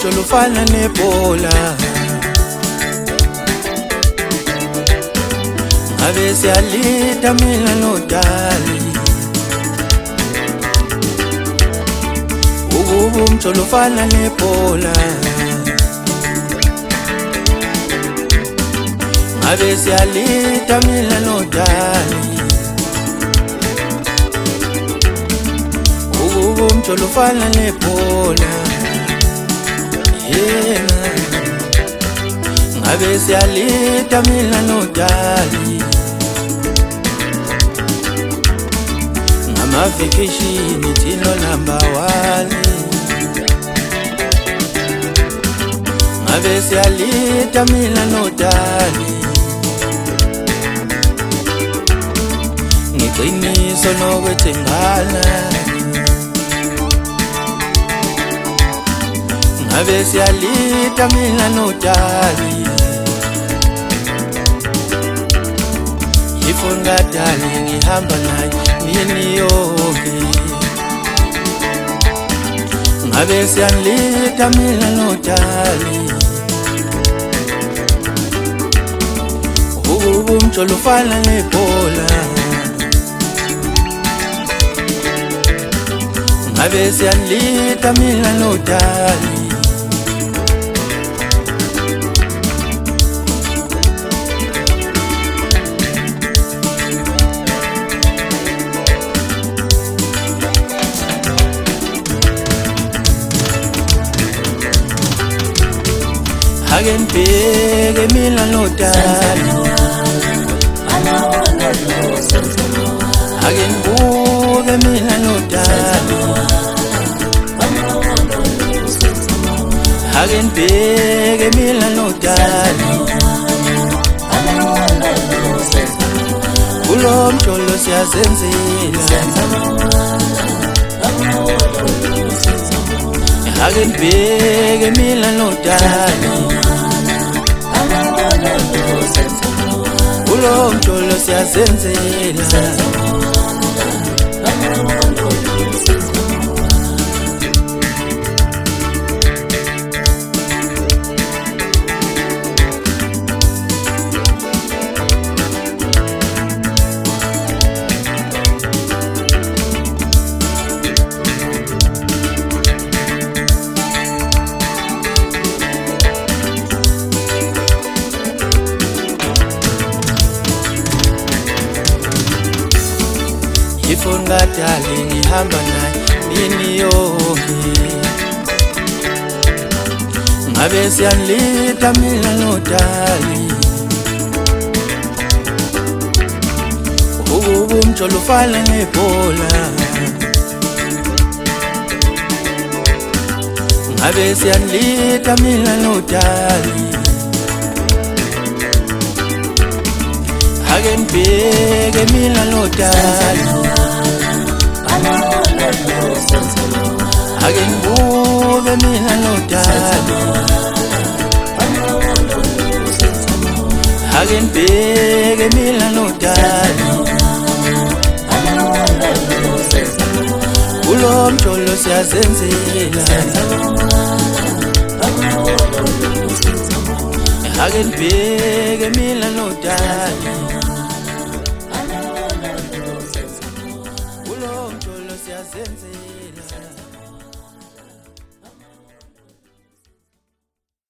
umjolo ufana nebhola ngabe siyalida mina nodali ukuba umjolo ufana nebhola ngabe siyalida mina nodali ukuba umjolo ufana nebhola ngabe siyalida mina nodali ngama-vacation thino number 1 ngabe siyalida mina nodali ngiqiniso nokwethembana ngabe siyalida mina nodali ifoni kadali ngihamba naye mini yonke ngabe siyalida mina nodali ukuba umjolo ufana nebhola ngabe siyalida mina nodali ake nibheke mina nodali ake nibuke mina nodali ake nibheke mina nodali kulo mjolo siyazenzela ake nibheke mina nodali kulo mjolo siyazenzela ifoni kadali ngihamba naye mini yonke ngabe siyalida mina nodali ukuba umjolo ufana nebhola ngabe siyalida mina nodali ake nibheke mina nodali ake nibuke mina nodali ake nibheke mina nodali kulo mjolo siyazenzela ake nibheke mina nodali kulo mjolo siyazenzela